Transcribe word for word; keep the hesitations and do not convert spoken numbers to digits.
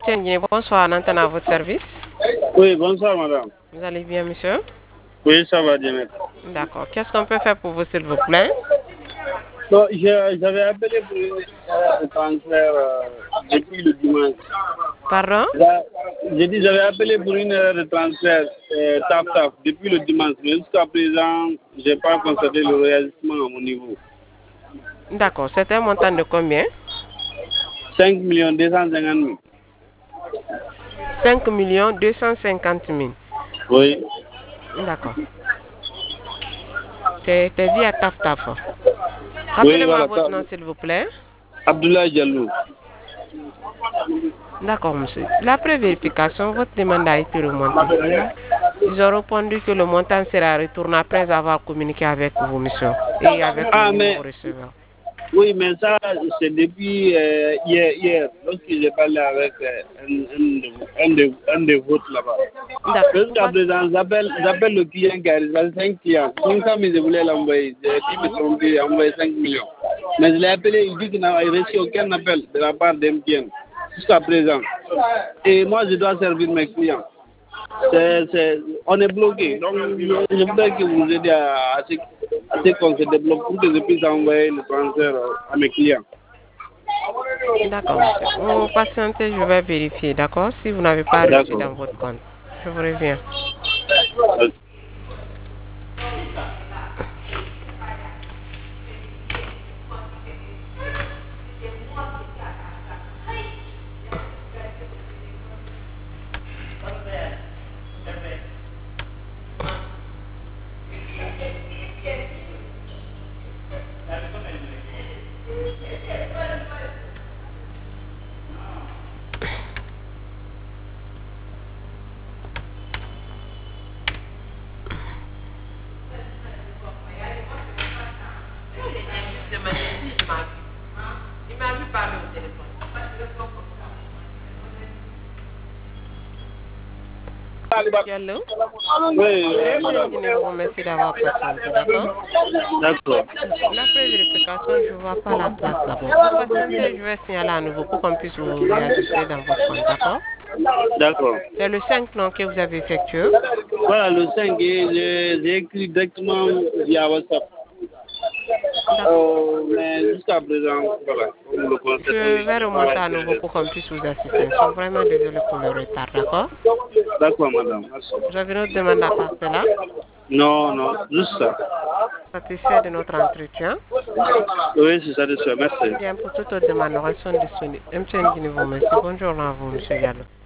Tiens, Guinée, bonsoir, Nantan à votre service. Oui, bonsoir madame. Vous allez bien, monsieur? Oui, ça va bien. D'accord. Qu'est-ce qu'on peut faire pour vous, s'il vous plaît? Non, je- j'avais appelé pour une erreur de transfert euh, depuis le dimanche. Pardon? J'a- J'ai dit j'avais appelé pour une erreur de transfert euh, taf taf depuis le dimanche, mais jusqu'à présent, je n'ai pas constaté le réagissement à mon niveau. D'accord. C'était un montant de combien? cinq millions deux cent cinquante mille. Cinq millions deux cent cinquante mille. Oui. D'accord. C'est c'est via Taf Taf. Oui, Rappelez-moi voilà. votre ça- nom, s'il vous plaît. Abdoulaye Diallo. D'accord, monsieur. L'après vérification, votre demande a été remontée. Et là, ils ont répondu que le montant sera retourné après avoir communiqué avec vous, monsieur, et avec le Ah, numéro mais receveur. oui, mais ça, c'est depuis euh, hier, hier, lorsque j'ai parlé avec euh, un, un, de, un, de, un de vôtres là-bas. D'accord. Vous Jusqu'à passez. présent, j'appelle, j'appelle le client qui arrive, c'est cinq clients. Donc ça, mais je voulais l'envoyer. J'ai dit, me Oui. tromper, envoyer cinq millions. Mais je l'ai appelé, il dit qu'il n'a reçu aucun appel de la part d'M T N jusqu'à présent. Et moi, je dois servir mes clients. C'est, c'est, on est bloqué. Donc, je je voudrais que vous aidiez à, à, ce, à ce qu'on se débloque pour que je puisse envoyer le transfert euh, à mes clients. D'accord, monsieur. Vous patientez, je vais vérifier, d'accord? Si vous n'avez pas reçu D'accord. dans votre compte. Je vous reviens. Il m'a vu parler au téléphone. Diallo. Oui, euh, M T N madame. Guinée vous remercie d'avoir patienté, d'accord? D'accord. D'accord. L'après vérification, je ne vois pas la trace là-bas. Vous patientez, je vais signaler à nouveau pour qu'on puisse vous réajuster dans votre compte, d'accord? D'accord. C'est le cinq non que vous avez effectué. Voilà, le cinq, et j'ai j'ai écrit directement via WhatsApp. D'accord. Euh, mais jusqu'à présent, voilà, comme le concept, on Je est vais remonter à nouveau pour qu'on puisse vous assister. Nous sommes vraiment désolés pour le retard, d'accord? D'accord, madame. Merci. Vous avez une autre demande à part cela? Non, non, juste ça. Satisfait de notre entretien? Oui, c'est ça, c'est ça. Merci. Bien, pour toute autre demande, nous restons disponibles. M T N Guinée vous remercie. Bonne journée à vous, monsieur Diallo.